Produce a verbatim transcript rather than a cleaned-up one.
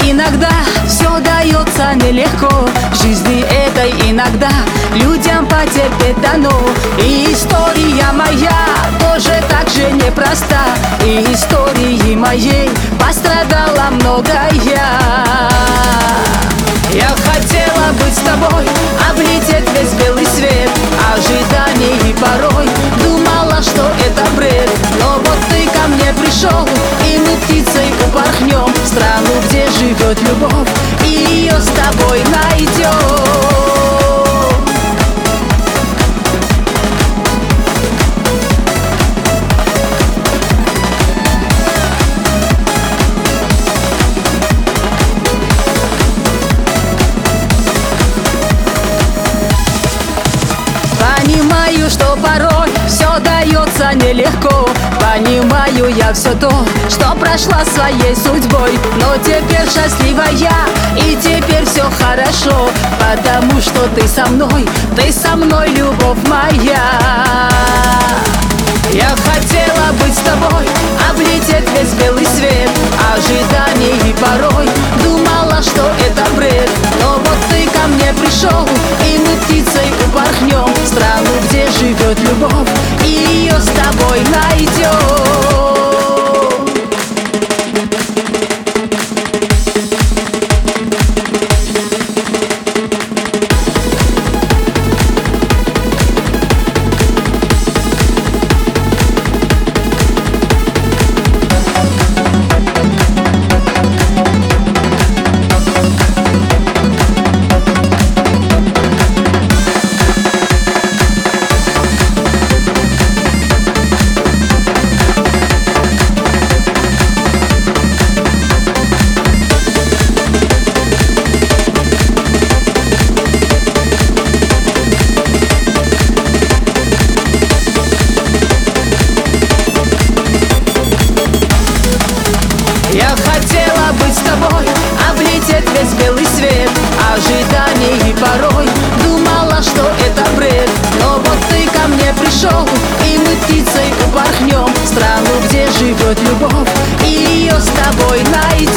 Иногда все дается нелегко, в жизни этой иногда людям потерпеть дано. И история моя тоже так же непроста, и истории моей пострадала многое. Я хотела быть с тобой, облететь весь белый свет ожиданий, и порой думала, что это бред. Но вот ты ко мне пришел, и мы птицей упорхнем в страну, где живет любовь, и ее с тобой найдем. Понимаю, что порой все дается нелегко, понимаю я все то, что прошла своей судьбой. Но теперь счастлива я, и теперь все хорошо, потому что ты со мной, ты со мной, любовь моя. Я хотела быть с тобой, облететь весь белый свет ожиданий, и порой думала, что это бред. Но вот ты ко мне пришел, и мы птицей упорхнем в страну, где живет любовь, и ее с тобой найдем. Я хотела быть с тобой, облететь весь белый свет ожиданий, и порой думала, что это бред. Но вот ты ко мне пришел, и мы птицей упорхнем в страну, где живет любовь, и ее с тобой найдем.